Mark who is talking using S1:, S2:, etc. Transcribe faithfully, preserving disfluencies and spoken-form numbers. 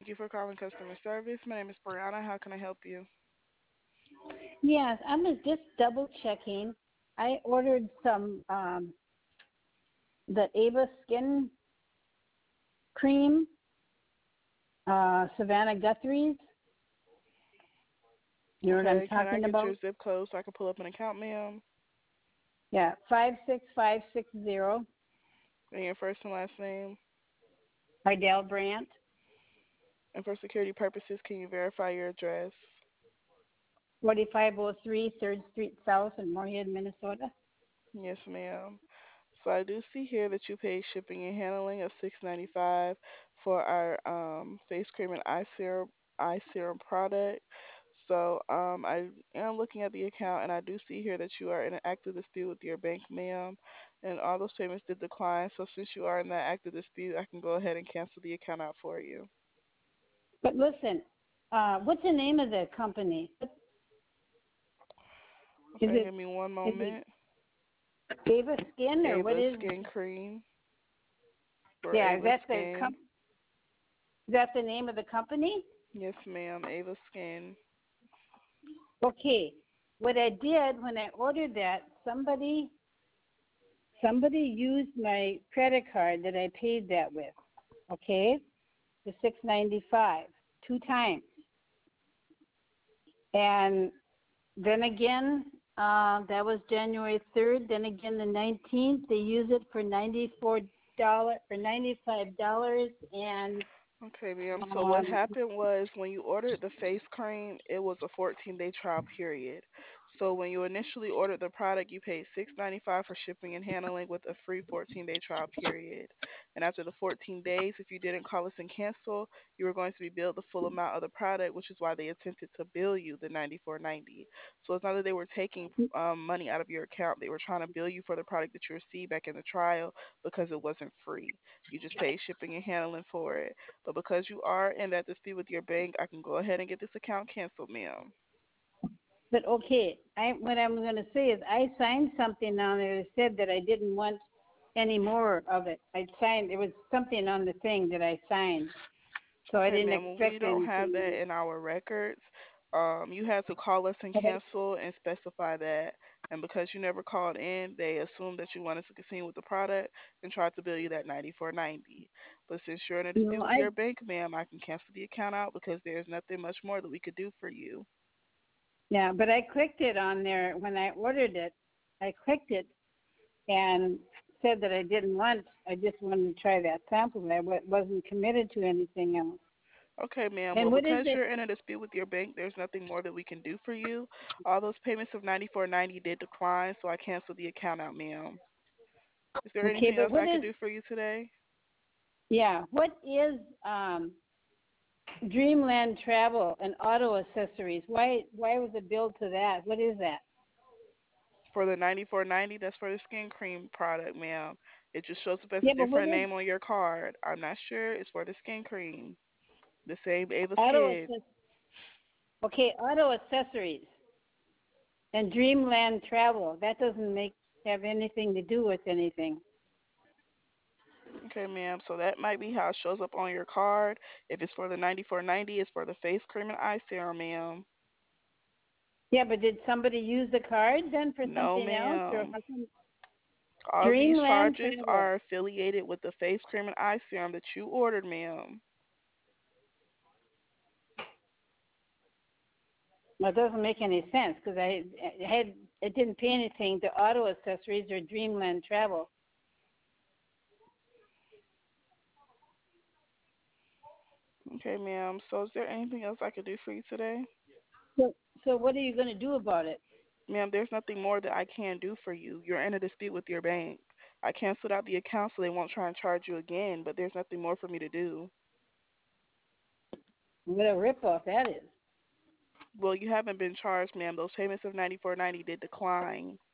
S1: Thank you for calling customer service. My name is Brianna. How can I help you?
S2: Yes, I was just double checking. I ordered some um, the Ava skin cream, uh, Savannah Guthrie's. You know what I'm
S1: Okay, can I
S2: talking
S1: get your
S2: about?
S1: zip code so I can pull up an account, ma'am?
S2: Yeah, five six five six zero.
S1: And your first and last name?
S2: Idell Brandt,
S1: And for security purposes, can you verify your address?
S2: forty-five oh three Third Street South in Moorhead, Minnesota.
S1: Yes, ma'am. So I do see here that you paid shipping and handling of six ninety five for our um, face cream and eye serum eye serum product. So um, I am looking at the account and I do see here that you are in an active dispute with your bank, ma'am, and all those payments did decline. So since you are in that active dispute, I can go ahead and cancel the account out for you.
S2: But listen, uh, what's the name of the company? Is
S1: Okay,
S2: it
S1: give me one
S2: is it
S1: moment.
S2: Ava Skin or what
S1: Ava
S2: is?
S1: Skin Cream for
S2: Yeah, is
S1: Ava
S2: that the
S1: Skin.
S2: com- is that the name of the company?
S1: Yes, ma'am. Ava Skin.
S2: Okay. What I did when I ordered that, somebody somebody used my credit card that I paid that with. Okay, the six ninety five two times, and then again uh, that was January third. Then again the nineteenth, they used it for ninety four dollar for ninety five dollars and
S1: Okay, ma'am. So what
S2: um,
S1: happened was when you ordered the face cream, it was a fourteen day trial period. So when you initially ordered the product, you paid six ninety five for shipping and handling with a free fourteen day trial period. And after the fourteen days, if you didn't call us and cancel, you were going to be billed the full amount of the product, which is why they attempted to bill you the ninety four ninety. So it's not that they were taking um, money out of your account; they were trying to bill you for the product that you received back in the trial because it wasn't free. You just paid shipping and handling for it. But because you are in that dispute with your bank, I can go ahead and get this account canceled, ma'am.
S2: but okay, I what I'm going to say is I signed something on there that said that I didn't want any more of it. I signed there was something on the thing that I signed, so I
S1: Okay,
S2: didn't
S1: ma'am. Well, we
S2: expect
S1: don't have
S2: anything.
S1: that in our records. Um, you had to call us and
S2: Okay.
S1: cancel and specify that. And because you never called in, they assumed that you wanted to continue with the product and tried to bill you that ninety four ninety. But since you're in a dispute
S2: No,
S1: with
S2: I
S1: your bank, ma'am, I can cancel the account out because there's nothing much more that we could do for you.
S2: yeah, but I clicked it on there when I ordered it. I clicked it and said that I didn't want. I just wanted to try that sample. I wa- wasn't committed to anything else.
S1: Okay, ma'am. Well,
S2: And what is
S1: because
S2: it?
S1: you're in a dispute with your bank, there's nothing more that we can do for you. All those payments of ninety four ninety did decline, so I canceled the account out, ma'am. Is there
S2: Okay,
S1: anything
S2: but
S1: else
S2: what
S1: I could
S2: is?
S1: do for you today?
S2: Yeah, what is um, Dreamland Travel and Auto Accessories? Why why was it billed to that? What is that?
S1: For the ninety four ninety, that's for the skin cream product, ma'am. It just shows up as a
S2: Yeah, but what
S1: different
S2: is
S1: name on your card. I'm not sure. It's for the skin cream. The same Ava
S2: Auto
S1: Skin.
S2: Access? Okay, Auto Accessories and Dreamland Travel. That doesn't make have anything to do with anything.
S1: Okay, ma'am. So that might be how it shows up on your card. If it's for the ninety four ninety, it's for the face cream and eye serum, ma'am.
S2: Yeah, but did somebody use the card then for
S1: No,
S2: something else, or
S1: ma'am.
S2: how come
S1: All of these
S2: Dreamland
S1: charges
S2: Travel?
S1: are affiliated with the face cream and eye serum that you ordered, ma'am.
S2: Well, it doesn't make any sense because I, I had it didn't pay anything to Auto Accessories or Dreamland Travel.
S1: Okay, ma'am. So is there anything else I could do for you today?
S2: So, so what are you going to do about it?
S1: Ma'am, there's nothing more that I can do for you. You're in a dispute with your bank. I canceled out the account so they won't try and charge you again, but there's nothing more for me to do.
S2: What a ripoff that is.
S1: Well, you haven't been charged, ma'am. Those payments of ninety four ninety did decline.